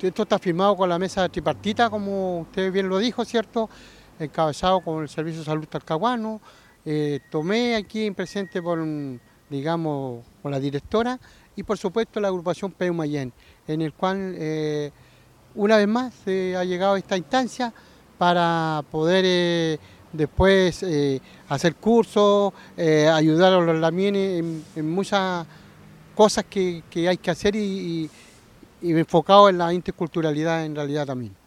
esto está firmado con la mesa tripartita, como usted bien lo dijo, ¿cierto? Encabezado con el Servicio de Salud Talcahuano. Tomé aquí presente por, digamos, con la directora y por supuesto la agrupación Peumayén, en el cual una vez más ha llegado esta instancia para poder después hacer cursos, ayudar a los lamienes en muchas cosas que hay que hacer y enfocado en la interculturalidad en realidad también.